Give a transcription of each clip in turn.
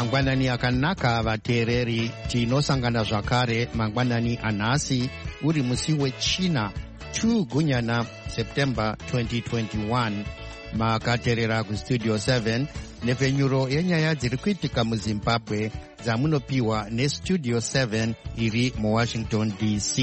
Mangwanani akanaka vateereri, tinosangana zvakare mangwanani anhasi uri musi wechina 2 Gunyana September 2021. Makateerera kustudio 7 nepfenyuro yenyaya dziri kuitika muZimbabwe dzamunopiwa nestudio 7 iri muWashington DC.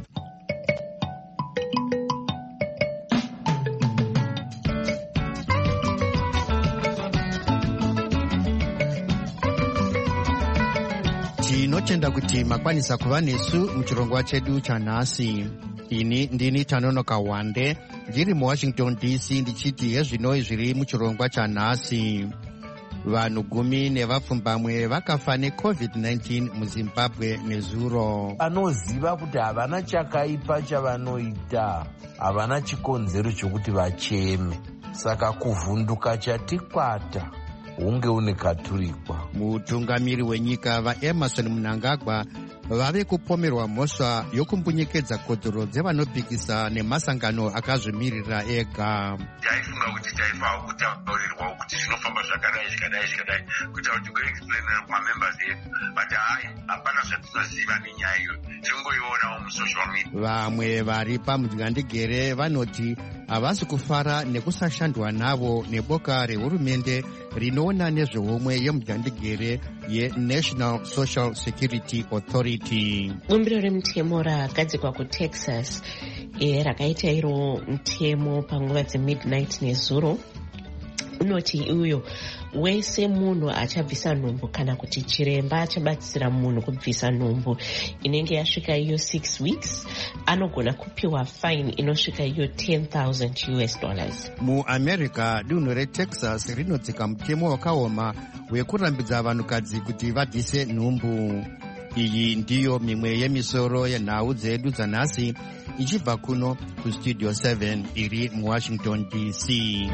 Tinotenda kuti makwanisa kuva nesu muchirongwa chedu chanhasi. Ini ndini Tanonoka Wande ndiri muWashington DC ndichiti hezvinoi zviri muchirongwa chanhasi. Vanhu 10 nevapfumbamwe vakafa neCovid-19 muZimbabwe nezuro. Anoziva kuti havana chakaipa chavanoita, havana chikonzero chokuti vacheme, saka kuvhunduka chatikwata hunge une katurikwa. Mutungamiri wenyika vaEmerson Mnangagwa vave kupomerwa mhosva yokumbunyikedza kodhoro dzevanopikisa nemasangano akazvimirira ega. Taifunga kuti taifawo kutaurirwawo kuti zvinofamba zvakadai kuti goexplainera kumamembers edu, but hapana zvatinoziva nenyaya iyo, tingoionawo musocial media. Vamwe vari pamudzigandigere vanoti havasi kufara nekusashandwa navo neboka rehurumende rinoona nezveumwe yemudzigandigere yeNational Social Security Authority. Bumbiro remutemo rakagadzikwa kuTexas rakaita iro mutemo panguva dzemidnight nezuro unoti uyo wese munhu achabvisa nhumbu kana kuti chiremba achabatsira munhu kubvisa nhumbu inenge yasvika iyo 6 weeks anogona kupiwa fine inosvika iyo $10,000. MuAmerica dunhu reTexas rinodzika mutemo wakaoma wekurambidza vanhukadzi kuti vabvise nhumbu. Iyi ndiyo mimwe yemisoro yenhau dzedu dzanhasi ichibva kuno kustudio 7 iri muWashington DC.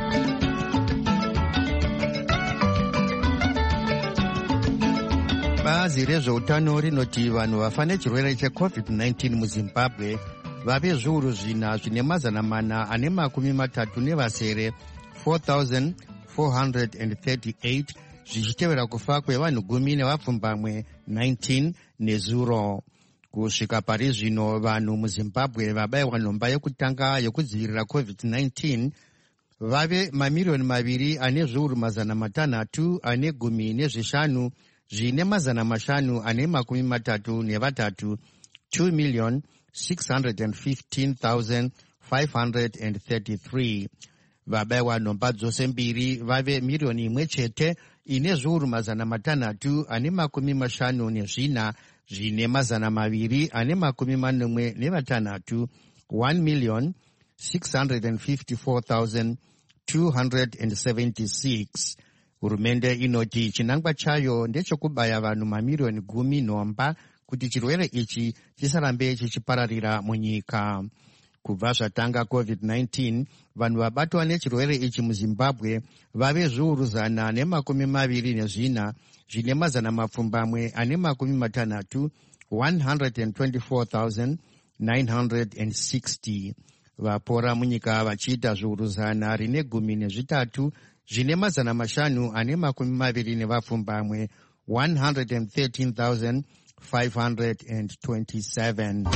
Bazi rezveutano rinoti vanhu vafa nechirwere cheCovid-19 muZimbabwe vave zviuru zvina zvine mazana mana ane makumi matatu nevasere 4,438 zvichitevera kufa kwevanhu 10 nevapfumbamwe 19 nezuro. Kusvika pari zvino vanhu muZimbabwe vabayiwa nhomba yekutanga yokudzivirira COVID-19 vave mamiliyoni 2 ane zviuru mazana matanhatu ane 15 zvine mazana 5 ane makumi matatu nevatatu 2,615,533. Vabayiwa nhomba dzose mbiri vave miliyoni 1 chete ine zviuru mazana matanhatu ane makumi 54 zvine mazana 2 ane makumi 46 1,654,276. Hurumende inoti chinangwa chayo ndechokubaya vanhu mamiliyoni 10 nhomba kuti chirwere ichi chisarambe chichipararira munyika. Kubva zvatanga COVID-19, vanhu vabatwa nechirwere ichi muZimbabwe vave zviuru 124 zvine mazana mapfumbamwe ane makumi matanhatu 124,960. Vapora munyika vachiita zviuru 113 zvine mazana 5 ane makumi 20 nevapfumbamwe 113,527.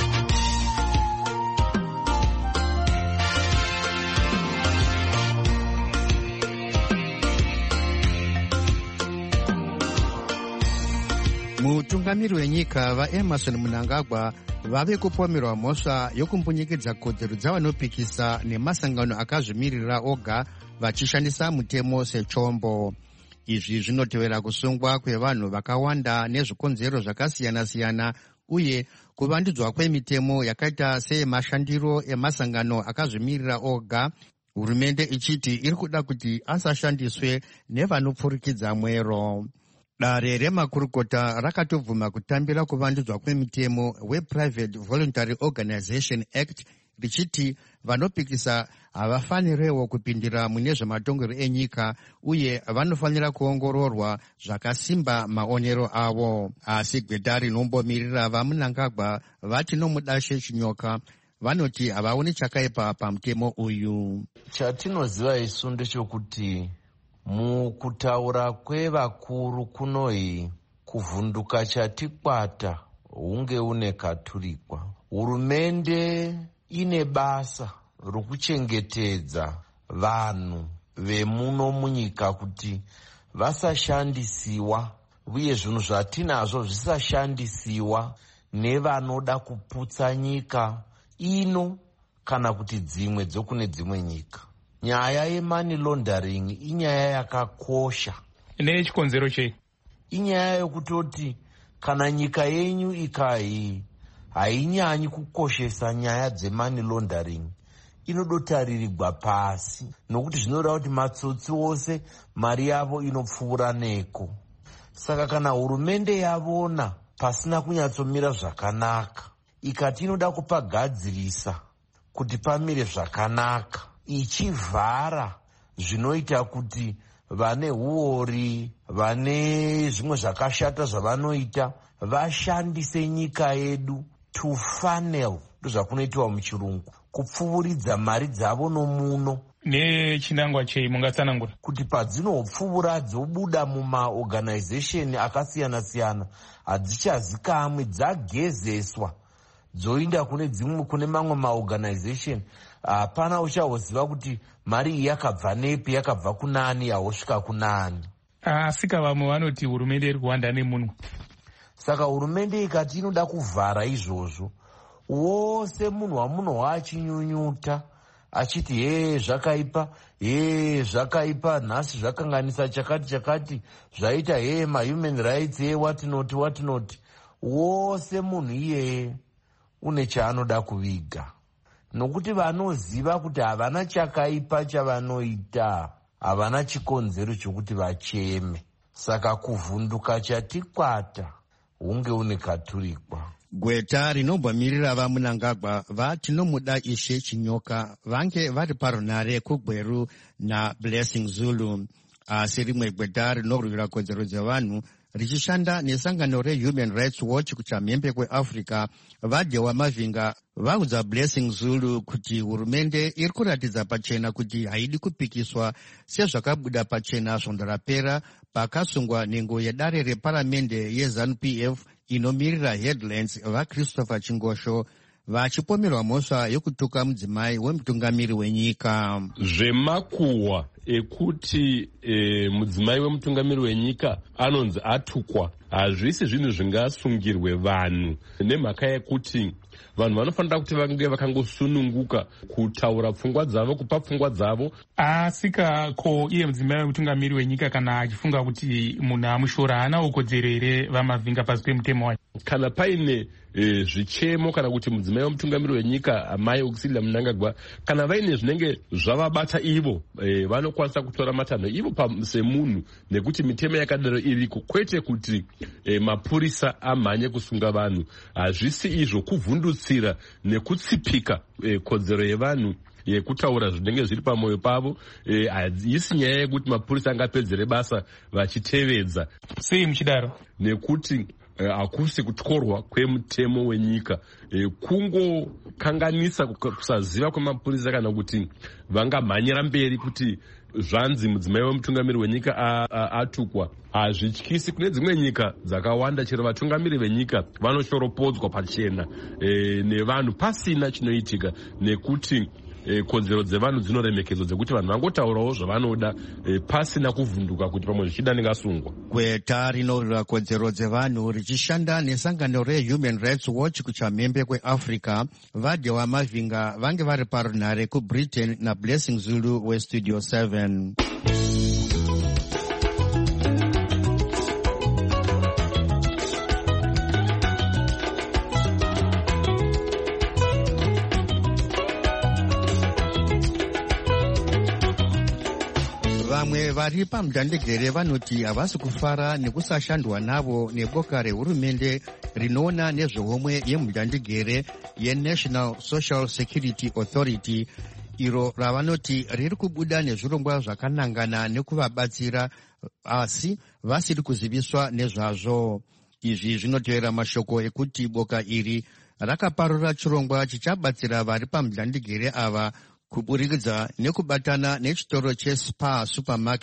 Mutungamiri wenyika vaEmerson Mnangagwa vave kupomerwa mhosva yokumbunyikedza kodzero dzavanopikisa nemasangano akazvimirira oga vachishandisa mutemo sechombo. Izvi zvinotevera kusungwa kwevanhu vakawanda nezvikonzero zvakasiyana-siyana uye kuvandudzwa kwemitemo yakaita seyemashandiro emasangano akazvimirira oga, hurumende ichiti iri kuda kuti asashandiswe nevanopfurikidza mwero. Dare remakurukota rakatobvuma kutambira kuvandudzwa kwemitemo wePrivate Voluntary Organization Act richiti vanopikisa havafanirewo kupindira mune zvematongero enyika uye vanofanira kuongororwa zvakasimba maonero avo. Asi gweta rinombomirira vaMnangagwa vati nomudashe chinyoka vanoti havaoni chakaipa pamutemo uyu. Chatinoziva isu ndechekuti Mukutaura kwevakuru kunoyi kuvhunduka chatikwata hunge une katurikwa. Hurumende ine basa rokuchengetedza vanhu vemuno munyika kuti vasashandisiwa uye zvinhu zvatinazvo zvisashandisiwa nevanoda kuputsa nyika ino kana kuti dzimwe dzokune dzimwe nyika. Nyaya yemoney laundering inyaya yakakosha. Nechikonzero chei? Inyaya yokutoti kana nyika yenyu ikayi hainyanyi kukoshesa nyaya dzemoney laundering, inodotaririgwa pasi, nokuti zvinoda kuti matsotsi ose mari yavo inopfuura neko. Saka kana hurumende yavona pasina kunyatsomira zvakanaka, ikati inoda kupagadzirisa kuti pamire zvakanaka, ichivhara zvinoita kuti vane huori, vane zvimwe zvakashata zvavanoita, vashandise nyika yedu to funnel, ndozvakunoitiwa muchirungu, kupfuuridza mari dzavo nomuno. Nechinangwa chei mungatsanangura? Kuti padzinopfuura dzobuda mumaorganization akasiyana-siyana, hadzichazikamwe, dzagezeswa dzoinda kune mamwe maorganization. Hapana uchazoziva kuti mari iyi yakabva nepi, yakabva kunani, yahosvika kunani. Asika vamwe vanoti hurumende iri kuwanda nemunhu. Saka hurumende ikati inoda kuvhara izvozvo, wose munhu wamunhu achinyunyuta achiti zvakaipa, zvakaipa, nhasi zvakanganisa chakati, zvaita ma-human rights, watinoti. Wose munhu iyeye une chaanoda kuviga. Nokuti vanoziva kuti havana chakaipa chavanoita, havana chikonzero chokuti vacheme. Saka kuvhunduka chatikwata hunge une katurikwa. Gweta rinobvamirira vaMunangagwa vatinomuda Ishe Chinyoka vange vari parunare kuGweru naBlessing Zulu. Asi rimwe gweta rinorwira kodzero dzevanhu richishanda nesangano reHuman Rights Watch kuchamhembe kweAfrica vaDhewa Mavhinga vaudza Blessing Zulu kuti hurumende iri kuratidza pachena kuti haidi kupikiswa sezvakabuda pachena svondo rapera pakasungwa nhengo yedare reparamende yeZANU-PF inomirira Headlands vaChristopher Chingosho vachipomerwa mhosva yokutuka mudzimai wemutungamiri wenyika. Zvemakuhwa ekuti mudzimai wemutungamiri wenyika anonzi atukwa hazvisi zvinhu zvingasungirwe vanhu, nemhaka yekuti vanhu vanofanira kuti vange vakangosununguka kutaura pfungwa dzavo, kupa pfungwa dzavo. Asika ko iye mudzimai wemutungamiri wenyika kana achifunga kuti munhu amushora haana ukodzero here vaMavhinga pasi pemutemo wacho? Kana paine zvichemo kana kuti mudzimai wemutungamiri wenyika amai Auxillia Mnangagwa kana vaine zvinenge zvavabata ivo, vanokwanisa kutora matanho ivo semunhu, nekuti mitemo yakadaro iriko, kwete kuti mapurisa amhanye kusunga vanhu. Hazvisi izvo kuvhundutsira nekutsipika kodzero yevanhu yekutaura zvinenge zviri pamwoyo pavo. Haisi nyaya yekuti mapurisa angapedzere basa vachitevedza. Sei muchidaro? Nekuti hakusi kutyorwa kwemutemo wenyika, kungokanganisa kusaziva kwemapurisa kana kuti vangamhanyira mberi kuti zvanzi mudzimai wemutungamiri wenyika atukwa. Hazvityisi. Kune dzimwe nyika dzakawanda chero vatungamiri venyika vanoshoropodzwa pachena nevanhu pasina chinoitika, nekuti kodzero dzevanhu dzinoremekedzwa dzekuti vanhu vangotaurawo zvavanoda pasina kuvhunduka kuti pamwe zvichida ndingasungwa. Gweta rinorwira kodzero dzevanhu richishanda nesangano reHuman Rights Watch kuchamhembe kweAfrica vaDhewa Mavhinga vange vari parunare kuBritain naBlessing Zulu weStudio 7. Vamwe vari pamudandegere vanoti havasi kufara nekusashandwa navo neboka rehurumende rinoona nezvehomwe yemudandegere yeNational Social Security Authority, iro ravanoti riri kubuda nezvirongwa zvakanangana nekuvabatsira asi vasiri kuziviswa nezvazvo. Izvi zvinotevera mashoko ekuti boka iri rakaparura chirongwa chichabatsira vari pamudandegere ava kuburikidza nekubatana nechitoro cheSpar Supermarket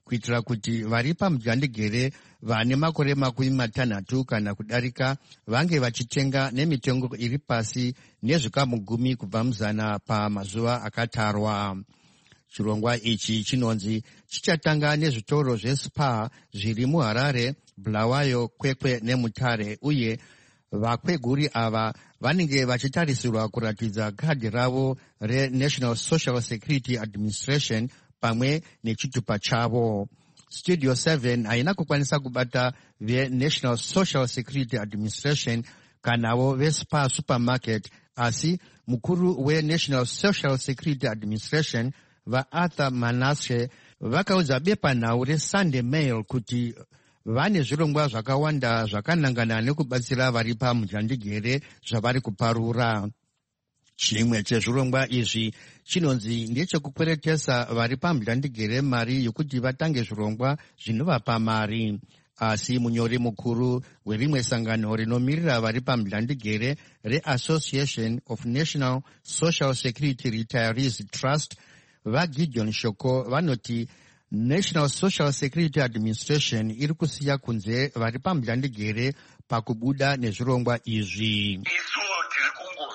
kuitira kuti vari pamujandegere vane makore 60 kana kudarika vange vachitenga nemitengo iri pasi nezvikamu 10 kubva muzana pamazuva akatarwa. Chirongwa ichi chinonzi chichatanga nezvitoro zveSpar zviri muHarare, Bulawayo, Kwekwe neMutare, uye vakweguri ava vanenge vachitarisirwa kuratidza kadhi ravo reNational Social Security Administration pamwe nechitupa chavo. Studio 7 haina kukwanisa kubata veNational Social Security Administration kanavo veSpar Supermarket, asi mukuru weNational Social Security Administration vaArthur Manasseh vakaudza bepanhau reSunday Mail kuti vane zvirongwa zvakawanda zvakanangana nekubatsira vari pamujandegere zvavari kuparura. Chimwe chezvirongwa izvi chinonzi ndechekukweretesa vari pamujandegere mari yokuti vatange zvirongwa zvinovapa mari. Asi munyori mukuru werimwe sangano rinomirira vari pamujandegere reAssociation of National Social Security Retirees Trust vaGideon Shoko vanoti National Social Security Administration iri kusiya kunze vari pamujandegere pakubuda nezvirongwa izvi. Isuwo tiri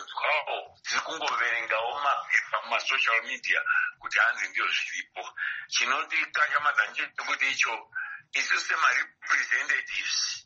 kungoverengawo mapepa mumasocial media kuti hanzi ndio zviripo. Chinotikashamadza ndechekuti icho isu semarepresentatives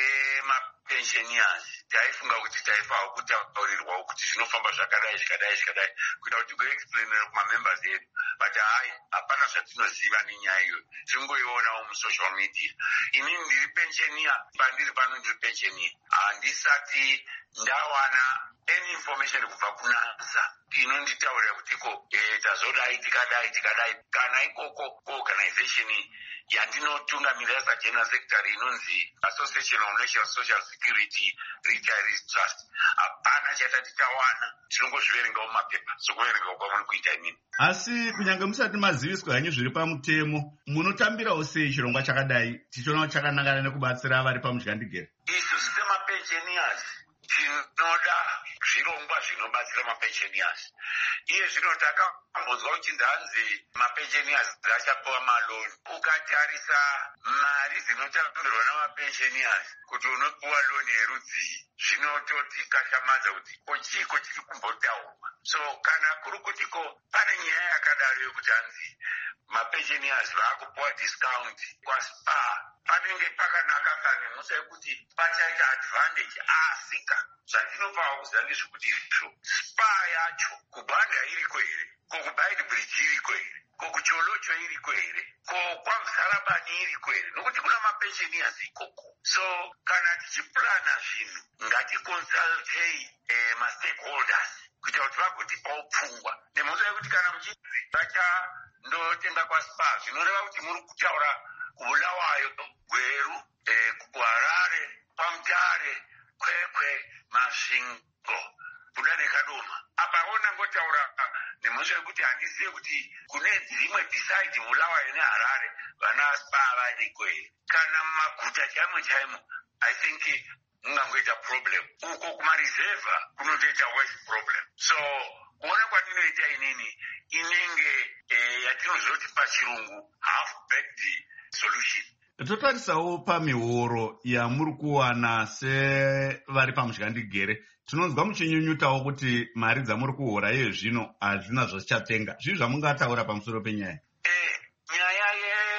mapensioners taifunga kuti taifawo kutaurirwawo kuti zvinofamba zvakadai kuita kuti goexplainera kumamembers edu, but hai hapana zvatinoziva nenyaya iyoyo, tingoionawo musocial media. Inini ndiri pensioniya, pandiri pano ndiri pensioniya, handisati ndawana any information kubva kunasa inonditaurira kutiko tazodai tikadai kana ikoko organization yandinotungamirira sageneral secretary inonzi Association of National Social Security Retirees Trust. Hapana chatati tawana, tinongozviverengawo mapepa sokuverengawo kwamuri kuita imini. Asi kunyange musati maziviswa hanyu zviri pamutemo, munotambirawo sei chirongwa chakadai tichionawo chakanangana nekubatsira vari pamujandegere? Isu semapensioners tinoda zvirongwa zvinobatsira mapensioners. Iye zvino takambodzwa kuti hanzi mapensioners achapiwa maloni. Ukatarisa mari dzinotambirwa namapensioners kuti unopiwa loni yerudzi, zvinototi kashamadza kuti kochiko chiri kumbotaurwa. So kana kuri kutiko pane nyaya yakadaro yokuti hanzi mapensioners vaakupiwa discount kwaSpar, panenge pakanaka kane musa yekuti pachaita advantage asika. Zvatinopawo kuziva ndezvekuti Spar yacho kubanda iriko here, kokuBaidi Bridge iriko here, kokuCholocho iriko here, kokwaMzarabani iriko here, nokuti kuna mapensioners ikoko. So kana tichiplana zvinhu ngaticonsultei mastakeholders kuita kuti vagotipawo pfungwa nemusa yekuti kana muchiti vachandotenga kwaSpar zvinoreva kuti muri kutaura kuBulawayo, Gweru, kuHarare, paMutare, Kwekwe, Masvingo, Buda neKadoma. Apa onangotaura nemusa yekuti handizive kuti kune dzimwe beside Bulawayo neHarare vana Spar variko here. Kana mumaguta chaimo I think mungangoita problem. Uko kumareserva kunotoita worse problem. So kuona kwatinoita inini inenge yatinozoti pachirungu half-baked solution. Totarisawo pamihoro yamuri kuwana sevari pamujandegere, tinonzwa muchinyunyutawo kuti mari dzamuri kuhora iye zvino hazvina zvachichatenga. Zvii zvamungataura pamusoro penyaya? Nyaya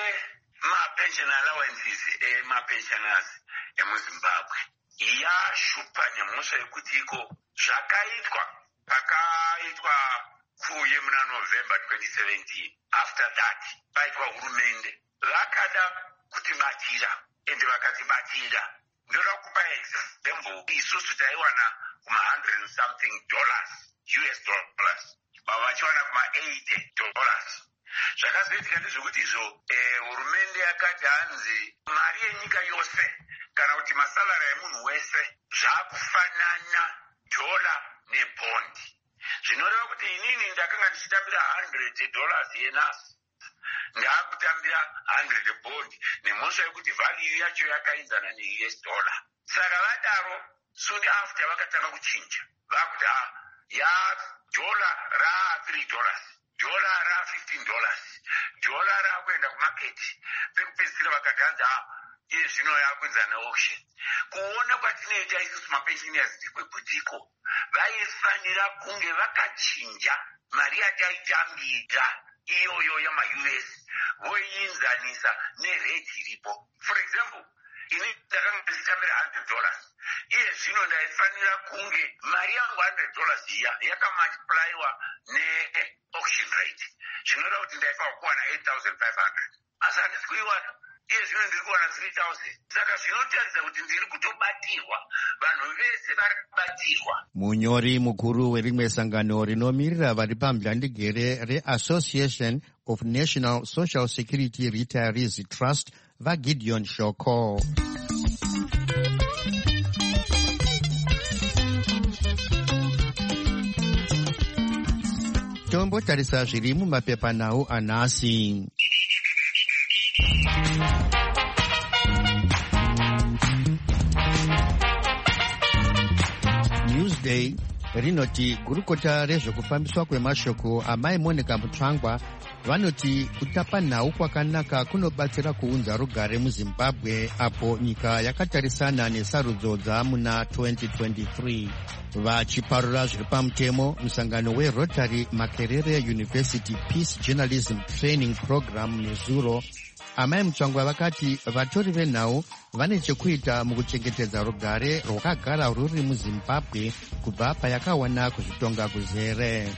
yemapension allowances mapensioners emuZimbabwe yashupa nyamusha yekuti iko zvakaitwa pakaitwa kuye muna November 2017. After that paitwa hurumende vakada kutibatira ende vakatibatira. Ndoda kupa example, isusu taiwana kuma $100 and something US dollars, vachiwana kuma $80. Zvakazoitika ndezvekuti izvo hurumende yakati hanzi mari yenyika yose kana kuti masalari emunhu wese zvakufanana dola nebhondi. Zvinoreva kuti inini ndakanga ndichitambira $100 yenasi, ndaakutambira 100 bhondi nemusha yekuti value yacho yakainzana neUS dollar. Saka vadaro soon after vakatanga kuchinja vakuti ya dola $3 $15 $, akuenda kumaketi pekupedzisira vakati hanzi iye zvino yakuedza neauction. Kuona kwatinoita isusu mapensioners kwebhutiko, vaifanira kunge vakachinja mari yataitambira iyoyo yama-US voiinzanisa nerate iripo. For example, ini ndakanga ndichitambira $100, iye zvino ndaifanira kunge mari yangu $100 iya yakamultiplyiwa ne-auction rate, zvinoreva kuti ndaifanira kuwana 8,500, asi handisi kuiwana. Iye zvino ndiri kuwana 3,000. Saka zvinotaridza kuti ndiri kutobatirwa, vanhu vese vari kubatirwa. Munyori mukuru werimwe sangano rinomirira vari pamhlandigere reAssociation of National Social Security Retirees Trust vaGideon Shoko. Tombotarisa zviri mumapepanhau anhasi. Newsday rinoti gurukota rezvekufambiswa kwemashoko amai Monica Mutsvangwa vanoti kutapa nhau kwakanaka kunobatsira kuunza rugare muZimbabwe apo nyika yakatarisana nesarudzo dzamuna 2023. Vachiparura zviri pamutemo, musangano weRotary Makerere University Peace Journalism Training Program nezuro, amai Mutsvangwa vakati vatori venhau vane chekuita mukuchengetedza rugare rwakagara ruri muZimbabwe kubva payakawana kuzvitonga kuzere.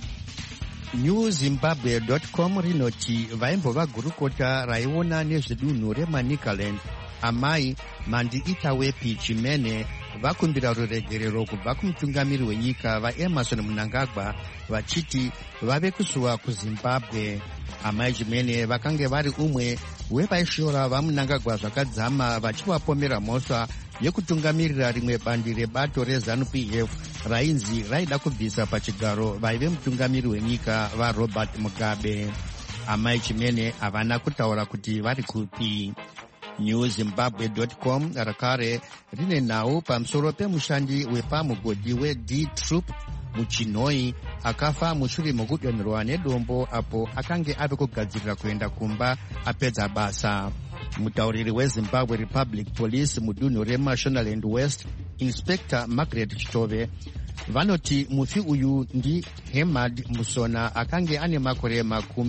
NewZimbabwe.com rinoti vaimbova gurukota raiona nezvedunhu reManicaland amai Mandi Itawepi Chimene vakumbira ruregerero kubva kumutungamiri wenyika vaEmerson Mnangagwa vachiti vave kusuwa kuZimbabwe. Amai Chimene vakange vari umwe wevaishora vaMnangagwa zvakadzama vachivapomera mhosva yekutungamirira rimwe bandi rebato reZANU-PF rainzi raida kubvisa pachigaro vaive mutungamiri wenyika vaRobert Mugabe. Amai Chimene havana kutaura kuti vari kupi. NewZimbabwe.com rakare rine nhau pamusoro pemushandi wepamugodhi weD-Troop muChinhoi akafa mushure mokudonherwa nedombo apo akange ave kugadzirira kuenda kumba apedza basa. Mutauriri weZimbabwe Republic Police mudunhu reMashonaland West, Inspector Margaret Chitove, vanoti mufi uyu ndi Hemad Musona akange ane makore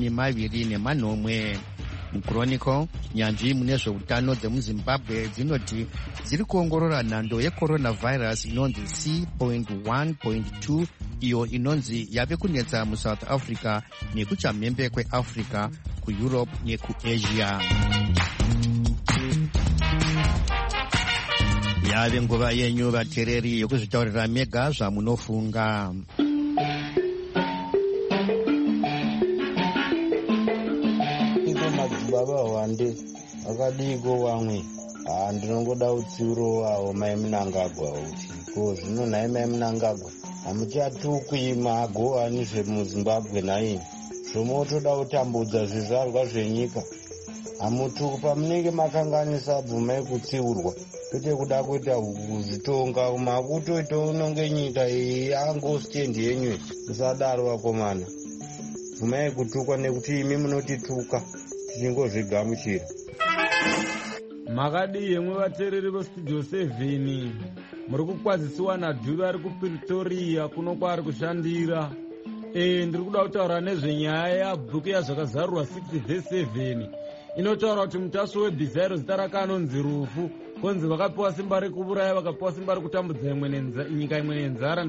29. MuChronicle, nyanzvi mune zveutano dzemuZimbabwe dzinoti dziri kuongorora nhando yecoronavirus inonzi C.1.2 iyo inonzi yave kunetsa muSouth Africa nekuchamhembe kweAfrica, kuEurope nekuAsia. Yave nguva yenyu vateereri yokuzvitaurira mega zvamunofunga. Baba wande akadiko wamwe ndinongoda utsiuro wawo mai Mnangagwa uti ko zvino nai mai Mnangagwa hamuchatukwi magowani zvemuZimbabwe naini zvomotoda kutambudza zvizvarwa zvenyika hamutuku pamunenge makanganisa bvumai kutsiurwa kwete kuda kuita kuzvitonga makutoita unonge nyika yangositendi yenyu musadaro vakomana bvumai kutukwa nekuti imi munotituka tichingozvigamuchira. Makadi yemwe vateereri vestudio 7 muri kukwazisiwa naDhuve ari kuPretoria kuno kwaari kushandira. Ndiri kuda kutaura nezvenyaya yabhuku yazvakazarurwa 6:7 inotaura kuti mutaso weBizairo zita rake anonzi rufu, konzi vakapiwa simba rekuuraya, vakapiwa simba rekutambudza nyika imwe nenzara.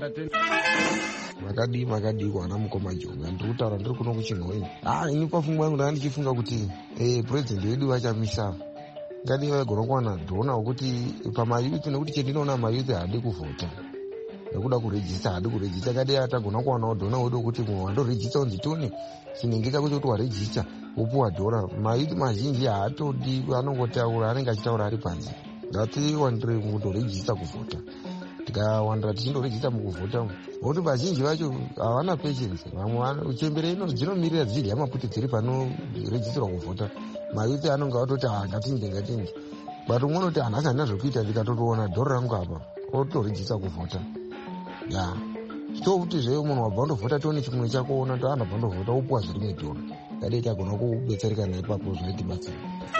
makadi kwana mukoma jonga ndiri kutaura ndiri kuno kuChinhoi. Ini pafungwa yangu ndanga ndichifunga kuti purezidendi wedu vachamisa ngadi vaigona kuwana dhona wekuti pamayuthi, nekuti chendinoona mayuthi haadi kuvhota nekuda kurejista, haadi kurejista. Kadi atagona kuwanawo dhona wedu wekuti wandorejista unzi toni chinenge chako chokuti warejista wopuwa dhora. Mayuthi mazhinji haatodi, anongotaura, anenge achitaura ari panze. Ngatiwandire kundorejista kuvhota, tikawandira tichindorejista mukuvhota nokuti vazhinji vacho havana patience. Vamwe chembere ino dzinomirira dziri yamaputi dziri panorejistirwa kuvhota. Mayuthi anonge atoti ngatinge but umwe unoti hanhasi handina zvokuita ndikatotoona dhoro rangu apa otorejista kuvhota. chitokuti zveyo munhu wabva ndovhota tione chimwe chakoona to anhu abva ndovhota upuwa zvirimwe dora kadei tagona kubetsereka naipapo zvaitibatsira.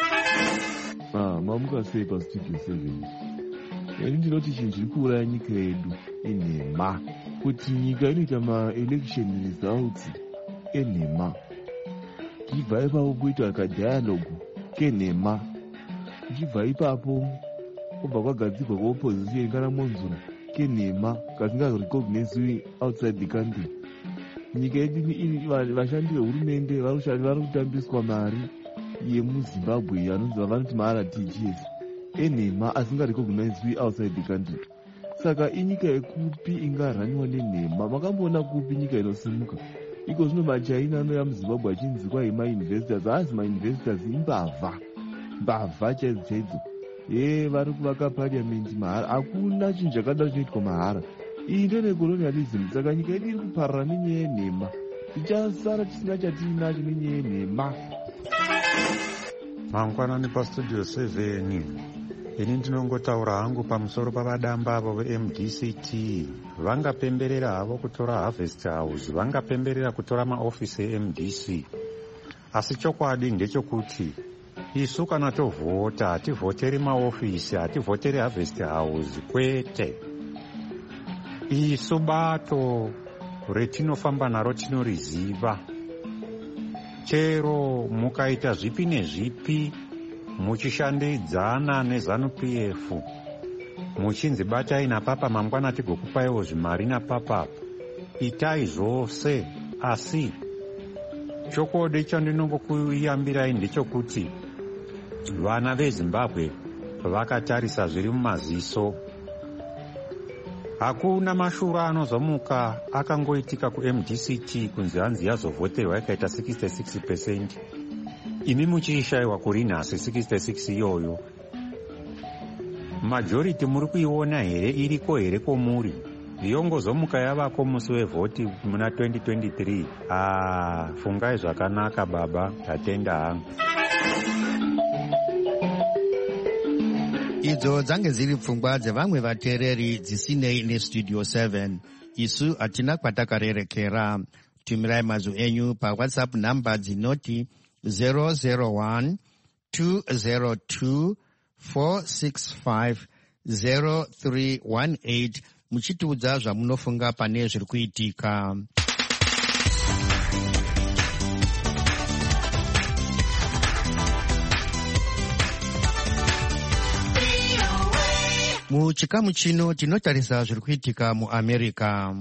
Mamuka sei pastudio 7? Ini ndinoti chinhu chiri kuuraya nyika yedu enhema, kuti nyika inoita maelection results enhema, tichibva ipapo kuita kadialogu kenhema, tichibva ipapo kubva kwagadzirwa kweopposition kana monzura kenhema kasingarecognizwi outside the country. Nyika yedu vashandi vehurumende vari kutambiswa mari yemuzimbabwe vanoti maRTGS enhema asingarecognizwi outside the country. Saka inyika yekupi ingaraniwa nenhema? Makamboona kupi nyika inosimuka? Iko zvino machaina anoya muzimbabwe achinzi kwai mainvestors, haasi mainvestors, mbavha chaidzo chaidzo. Vari kuvaka parliament mahara, hakuna chinhu chakadaro chinoitwa mahara. Iyi ndenecolonialism. Saka nyika yedu iri kuparara nenyaya yenhema, tichasara tisina chatinacho nenyaya yenhema. Mangwanani pastudio 7. Ini ndinongotaura hangu pamusoro pavadamba avo veMDCT. Vangapemberera havo kutora Harvest House, vangapemberera kutora maofisi eMDC. Asi chokwadi ndechokuti isu kana tovhota hativhoteri maofisi, hativhoteri Harvest House, kwete. Isu bato retinofamba naro tinoriziva. Chero mukaita zvipi nezvipi muchishandidzana neZANU-PF, muchinzi batai napapa mangwana tigokupaiwo zvimari napapapo, itai zvose. Asi chokwadi chandinongokuyambirai ndechokuti vana veZimbabwe vakatarisa zviri mumaziso. Hakuna mashura anozomuka akangoitika kuMDCT kunzi hanzi yazovhoterwa ikaita 66%. Imi muchiishayiwa kuri nhasi 66 iyoyo. Majority muri kuiona here, iriko here komuri? Yongozomuka yavako musi wevhoti muna 2023. Fungai zvakanaka baba, tatenda hangu. Idzo dzange dziri pfungwa dzevamwe vateereri dzisinei nestudio 7. Isu hatina kwatakarerekera. Tumirai mazwi enyu paWhatsApp namba dzinoti 001 202 465 0318 muchitiudza zvamunofunga pane zviri kuitika. Muchikamu chino tinotarisa zviri kuitika muAmerica.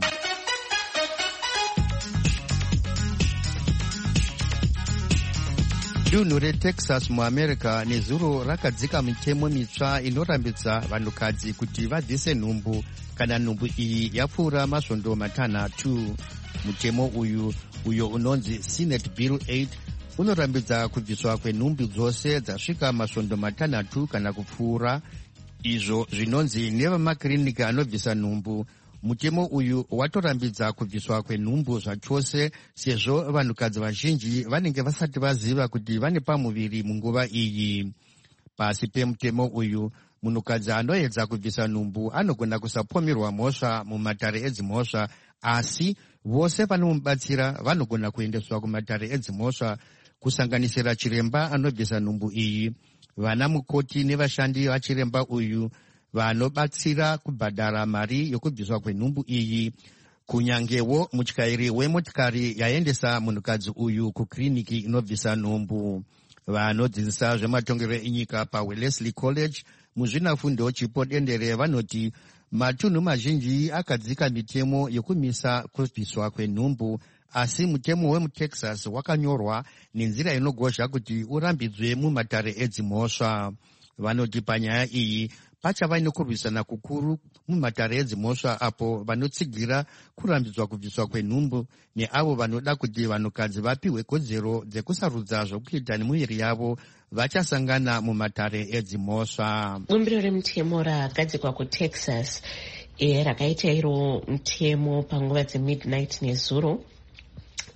Dunhu reTexas muAmerica nezuro rakadzika mitemo mitsva inorambidza vanhukadzi kuti vabvise nhumbu kana nhumbu iyi yapfuura masvondo matanhatu. Mutemo uyo unonzi Senate Bill 8 unorambidza kubviswa kwenhumbu dzose dzasvika masvondo matanhatu kana kupfuura, izvo zvinonzi nevamakiriniki anobvisa nhumbu. Mutemo uyu watorambidza kubviswa kwenhumbu zvachose, sezvo vanhukadzi vazhinji vanenge vasati vaziva kuti vane pamuviri munguva iyi. Pasi pemutemo uyu, munhukadzi anoedza kubvisa nhumbu anogona kusapomerwa mhosva mumatare edzimhosva, asi vose vanomubatsira vanogona kuendeswa kumatare edzimhosva, kusanganisira chiremba anobvisa nhumbu iyi, vana mukoti nevashandi vachiremba uyu vanobatsira kubhadhara mari yokubviswa kwenhumbu iyi, kunyangewo mutyairi wemotikari yaendesa munhukadzi uyu kukiriniki inobvisa nhumbu. Vanodzidzisa zvematongerero enyika paWellesley College muzvinafundo chipodendere vanoti matunhu mazhinji akadzika mitemo yokumisa kubviswa kwenhumbu, asi mutemo wemuTexas wakanyorwa nenzira inogozha kuti urambidzwe mumatare edzimhosva. Vanoti panyaya iyi pachava nekurwisana kukuru mumatare edzimhosva, apo vanotsigira kurambidzwa kubviswa kwenhumbu neavo vanoda kuti vanhukadzi vapiwe kodzero dzekusarudza zvokuita nemuviri yavo vachasangana mumatare edzimhosva. Bumbiro remutemo rakagadzikwa kuTexas rakaita iro mutemo panguva dzemidnight nezuro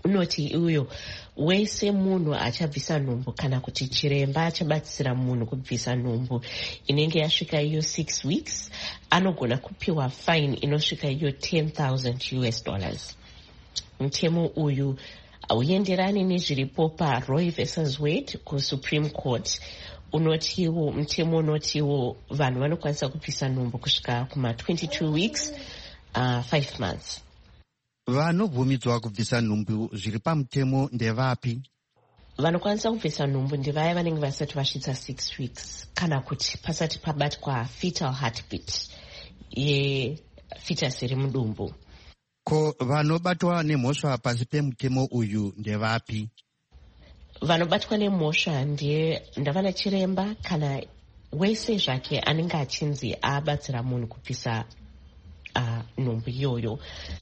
unoti uyo wese munhu achabvisa nhumbu kana kuti chiremba achabatsira munhu kubvisa nhumbu inenge yasvika iyo 6 weeks anogona kupiwa fine inosvika iyo $10,000. Mutemo uyu hauenderani nezviripo paRoe vs Wade kuSupreme Court. Unotiwo mutemo unotiwo vanhu vanokwanisa kubvisa nhumbu kusvika kuma 22 weeks 5 months. Vanobvumidzwa kubvisa nhumbu zviri pamutemo ndevapi? Vanokwanisa kubvisa nhumbu ndevaya vanenge vasati vasvitsa 6 weeks kana kuti pasati pabatwa fetal heartbeat yefetus iri mudumbu. Ko vanobatwa nemhosva pasi pemutemo uyu ndevapi? Vanobatwa nemhosva ndavana chiremba kana wese zvake anenge achinzi abatsira munhu kubvisa nhumbu iyoyo.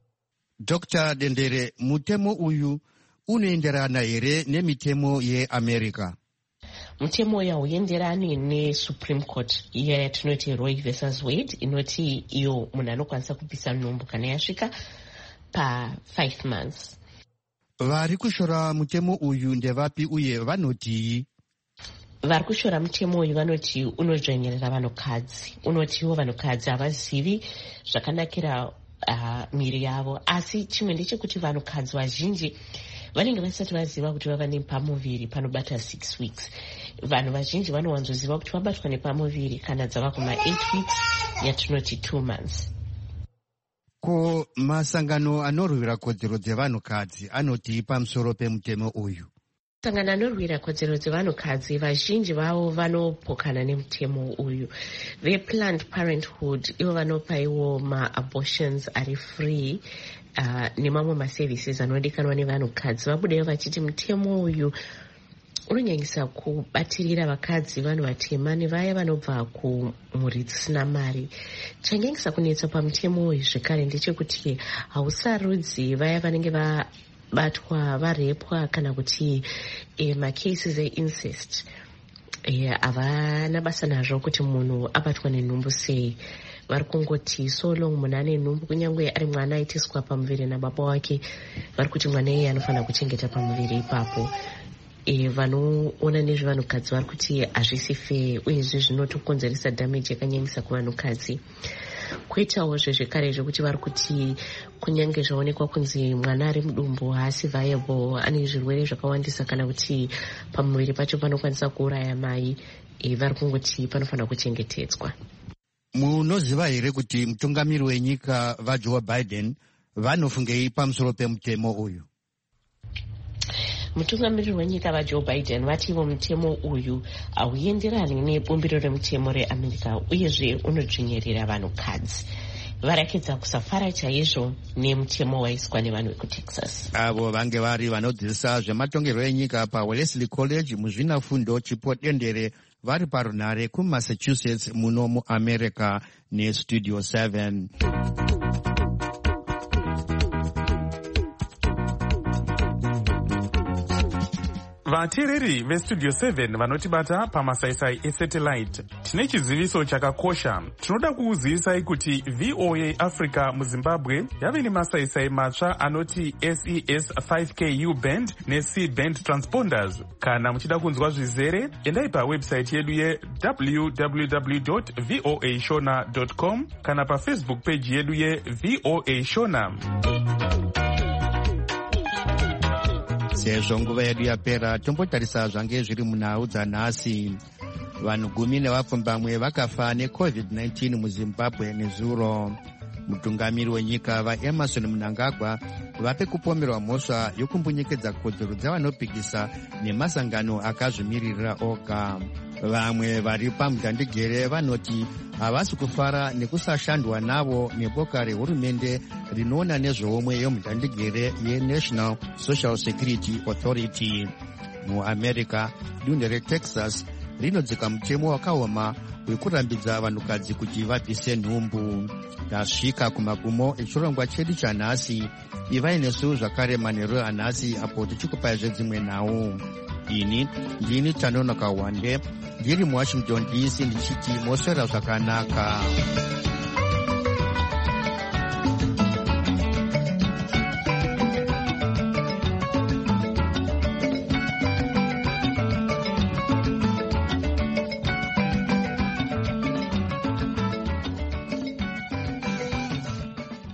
Dr. Dendere, mutemo uyu unoenderana here nemitemo yeAmerica? Mutemo uyu hauenderani neSupreme Court iya yatinoti Roe vs Wade inoti iyo munhu anokwanisa kubvisa nhumbu kana yasvika pa5 months. Vari kushora mutemo uyu ndevapi uye vanotii? Vari kushora mutemo uyu vanoti unodzvanyirira vanhukadzi. Unotiwo vanhukadzi havazivi zvakanakira miri yavo, asi chimwe ndechekuti vanhukadzi vazhinji vanenge vasati vaziva kuti vava nepamuviri panobata 6 weeks. Vanhu vazhinji vanowanzoziva kuti vabatwa nepamuviri kana dzava kuma 8 weeks yatinoti 2 months. Ko masangano anorwira kodzero dzevanhukadzi anoti pamusoro pemutemo uyu? Sangano anorwira kodzero dzevanhukadzi vazhinji vavo vanopokana nemutemo uyu. VePlanned Parenthood ivo vanopa iwo ma-abortions ari free nemamwe maservices anodikanwa nevanhukadzi. Vabudewo vachiti mutemo uyu unonyanyisa kubatirira vakadzi vanhu vatema nevaya vanobva kumhuri dzisina mari. Chanyanyisa kunetsa pamutemo uyu zvekare ndechekuti hausarudzi vaya vanenge vabatwa varepwa kana kuti macases eincest. Havana basa nazvo kuti munhu abatwa nenhumbu sei. Vari kungoti so long munhu ane nhumbu kunyange ari mwana aitiswa pamuviri nababa wake, vari kuti mwana iye anofanira kuchengeta pamuviri ipapo. Vanoona nezvevanhukadzi vari kuti hazvisi fair uyezve zvinotokonzeresa damage yakanyanyisa kuvanhukadzi. Kuitawo zvekare zvekuti vari kuti kunyange zvaonekwa kunzi mwana ari mudumbu haasi viable, ane zvirwere zvakawandisa kana kuti pamuviri pacho panokwanisa kuuraya mai, vari kungoti panofanira kuchengetedzwa. Munoziva here kuti mutungamiri wenyika vaJoe Biden vanofungei pamusoro pemutemo uyu? Mutungamiri wenyika vaJoe Biden vativo mutemo uyu hauenderani nebumbiro remutemo reAmerica uyezve unodzvinyirira vanhukadzi. Varakedza kusafara chaizvo nemutemo waiswa nevanhu vekuTexas. Avo vange vari vanodzidzisa zvematongerwo enyika paWellesley College muzvinafundo Chipo Dendere vari parunhare kuMassachusetts muno muAmerica neStudio 7. Vateereri veStudio 7 vanotibata pamasaisai esatellite, tine chiziviso chakakosha. Tinoda kukuzivisai kuti VOA Africa muZimbabwe yave nemasaisai matsva anoti SES 5K U-band neC-band transponders. Kana muchida kunzwa zvizere, endai pawebsite yedu ye www.voashona.com kana paFacebook page yedu yeVOA Shona. Sezvo nguva yedu yapera, tombotarisa zvange zviri munhau dzanhasi. Vanhu 10 nevapfumbamwe vakafa neCovid-19 muZimbabwe nezuro. Mutungamiri wenyika vaEmerson Mnangagwa vape kupomerwa mhosva yokumbunyikedza kodzero dzevanopikisa nemasangano akazvimirira oga. Vamwe vari pamudhandigere vanoti havasi kufara nekusashandwa navo neboka rehurumende rinoona nezveomwe yomudhandigere yeNational Social Security Authority. MuAmerica, dunhu reTexas rinodzika mutemo wakaoma wekurambidza vanhukadzi kuti vabvise nhumbu. Tasvika kumagumo echirongwa chedu chanhasi. Ivai nesu zvakare manheru anhasi apo tichikupai zvedzimwe nhau. Ini ndini Tanonoka Wande ndiri muWashington DC ndichiti moswera zvakanaka.